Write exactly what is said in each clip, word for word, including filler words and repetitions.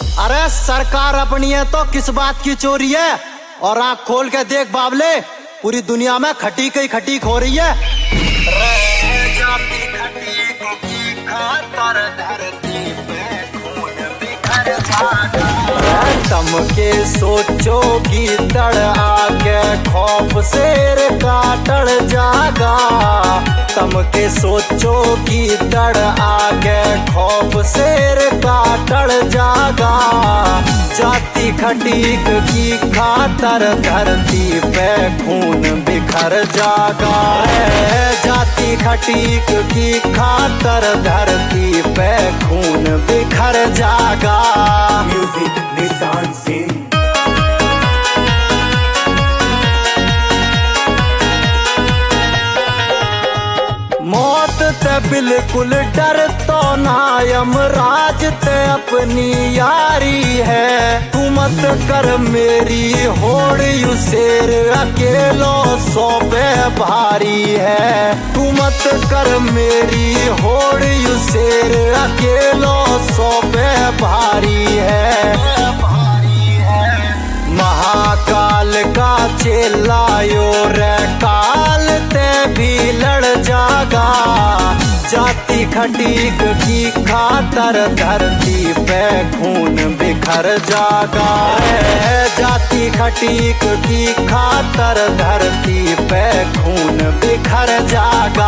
अरे सरकार अपनी है तो किस बात की चोरी है। और आँख खोल के देख बाबले, पूरी दुनिया में खटीक ही खटीक हो रही है। जाती खटीक की खातर धरती पे खून बिखर जागा। तम के सोचो की तड़ आके खौफ शेर का टड़ जागा। तम के सोचो की तड़ आके खौफ शेर का टड़ जागा। जाती खटीक की खातर धरती पे खून बिखर जागा। जाती खटीक की खातर धरती पे खून बिखर जागा। म्यूजिक निशान सिंह। मौत ते बिल्कुल डर तो नायम राज ते अपनी यारी है। तू मत कर मेरी होड़ यू शेर अकेलो सौ पे भारी है। तू मत कर मेरी होड़ यू शेर अकेलो सौ पे भारी है। महाकाल का चेलायो रे काल ते भी लड़ जागा। जाती खटीक की खातर धरती पे खून बिखर जागा। जाती खटीक की खातर धरती पे खून बिखर जागा।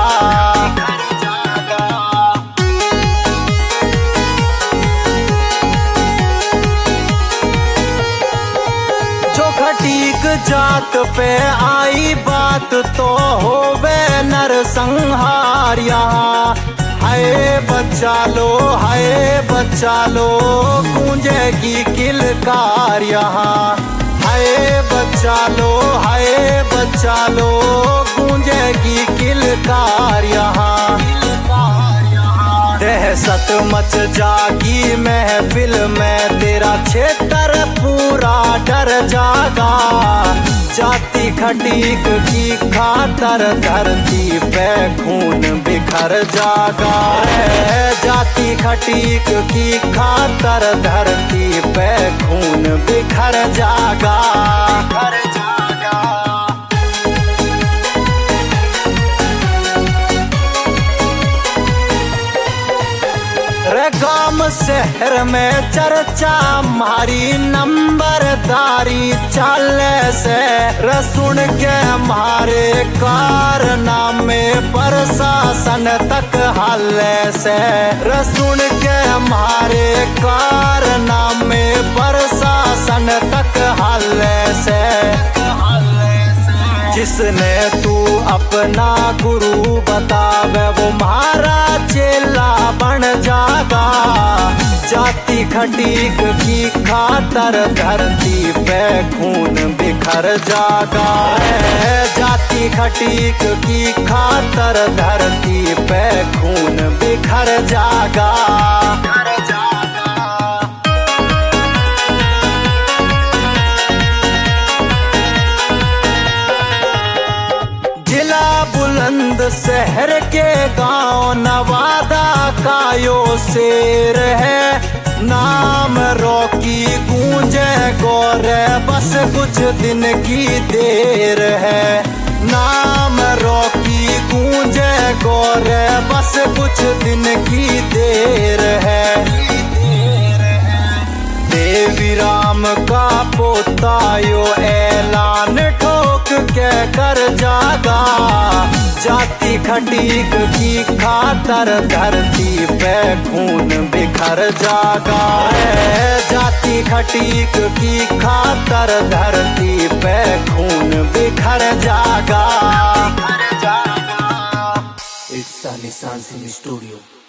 खटीक जात पे आई बात तो होवे नरसंहार। यहाँ हाय बच्चा लो हाय बच्चा लो गूंजेगी किलकार। यहाँ हाय बच्चा लो हाय बच्चा लो गूंजेगी किलकार। यहाँ दहशत मच जागी महफिल में तेरा क्षेत्र पूरा डर जागा। जाती खटीक की खातर धरती पे खून बिखर जागा। जाती खटीक की खातर धरती पे खून बिखर जागा। बिखर जागा। गाम शहर में चर्चा मारी नंबरदारी चाले से। रसुन के मारे कारनामे प्रशासन तक हाले से। रसुन के मारे कारनामे प्रशासन तक हाले से। जिसने तू अपना गुरु बतावे वो मारा चेला बन जागा। जाती खटीक की खातर धरती पे खून बिखर जागा। जाती खटीक की खातर धरती पे खून बिखर जागा। बुलंद शहर के गांव नवादा का यो शेर है। नाम रॉकी गूंजे गोरे बस कुछ दिन की देर है। नाम रॉकी गूंजे गोरे बस कुछ दिन की देर है। देवी राम का पोता यो ऐलान ठोक के कर जागा। जाती खटीक की खातर धरती पे खून बिखर जागा। जाती खटीक की खातर धरती पे खून बिखर जागा। इट्स निशान सिंह स्टूडियो।